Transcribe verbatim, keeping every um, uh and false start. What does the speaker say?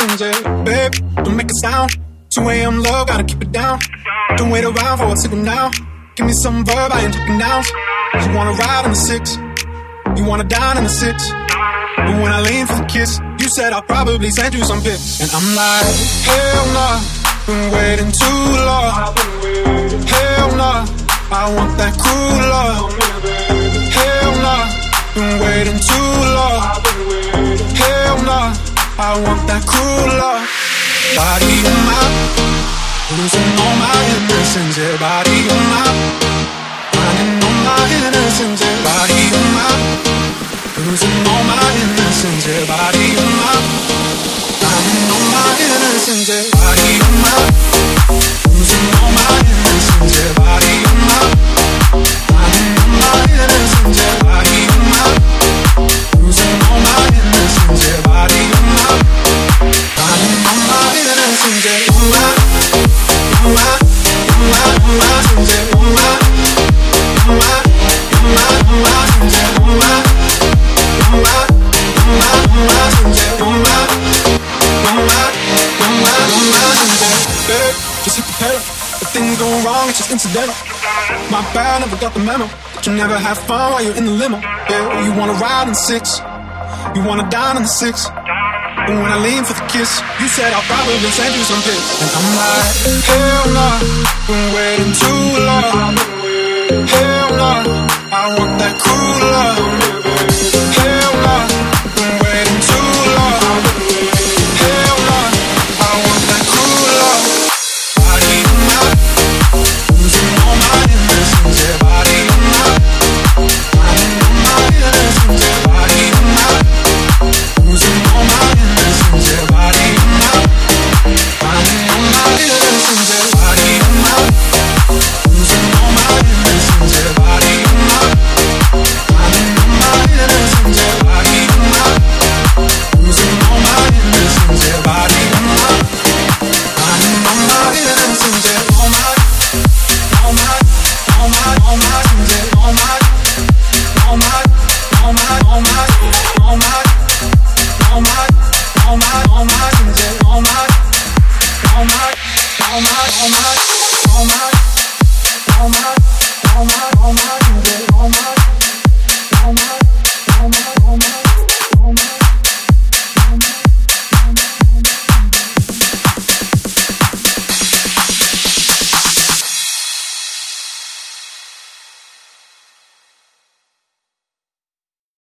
innocence, yeah. Babe, don't make a sound. two a.m. love, gotta keep it down. Don't wait around for a signal now. Give me some verb, I ain't talking nouns. You wanna ride on the six, you wanna dine on the six. But when I lean for the kiss, you said I'll probably send you some pics. And I'm like, hell nah, been waiting too long. Hell nah, I want that cool love. Hell nah, been waiting too long. Hell nah, I want that cool love. Body on my, losing all my innocence, yeah. Body on my, finding all my innocence, yeah. Body on my, losing all my innocence, yeah. Body on my, finding all my innocence, yeah. Body on my, losing all my innocence, yeah. Body on my, finding all my innocence, yeah. Body on my, losing all my innocence, yeah. Body on my, finding all my innocence, yeah. On my, on my, on my, on my, yeah. On my, on my, on my, on my, yeah. On my. Just hit the pedal. If things go wrong, it's just incidental. My bad, never got the memo. That you never have fun while you're in the limo. Yeah, you wanna ride in six, you wanna dine in the six. But when I lean for the kiss, you said I'll probably send you some pics. And I'm like, hell nah, been waiting too long. Hell nah, I want that cool love. Hell nah, been waiting too long. Hell nah, I want that cool love. Body on my, losing all my innocence, yeah. Body on my, finding all my innocence, yeah. Body on my, losing all my innocence, yeah. Body on my, finding all my innocence, yeah. Body on my, losing all my innocence, yeah. Body on my, finding all my innocence, yeah. Body on my, losing all my innocence, yeah. Body on my, finding all my innocence, yeah. All my, all my, all my, all my, yeah. All my, all my, all my, all my, all my, all my, all my, all my, yeah. All my, all my, all my, all my, all my.